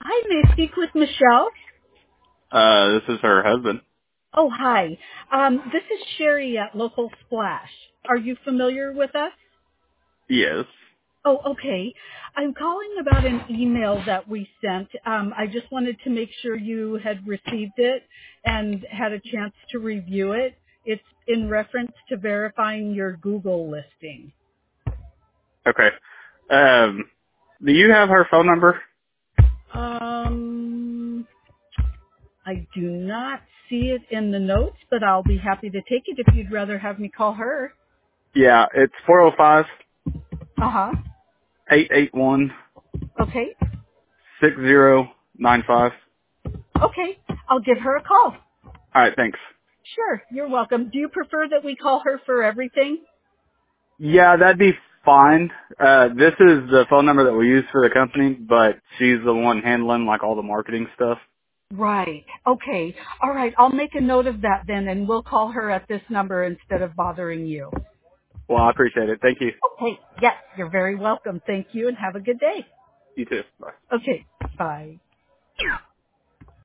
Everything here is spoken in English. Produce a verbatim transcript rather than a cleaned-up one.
Hi, may I speak with Michelle? Uh, this is her husband. Oh, hi. Um, this is Sherry at Local Splash. Are you familiar with us? Yes. Oh, okay. I'm calling about an email that we sent. Um, I just wanted to make sure you had received it and had a chance to review it. It's in reference to verifying your Google listing. Okay. Um, do you have her phone number? Um, I do not see it in the notes, but I'll be happy to take it if you'd rather have me call her. Yeah, it's four oh five, Uh-huh. eight eight one, Okay. six oh nine five. Okay, I'll give her a call. Alright, thanks. Sure, you're welcome. Do you prefer that we call her for everything? Yeah, that'd be fine. Uh, this is the phone number that we use for the company, but she's the one handling like all the marketing stuff. Right. Okay. All right. I'll make a note of that then, and we'll call her at this number instead of bothering you. Well, I appreciate it. Thank you. Okay. Yes, you're very welcome. Thank you, and have a good day. You too. Bye. Okay. Bye.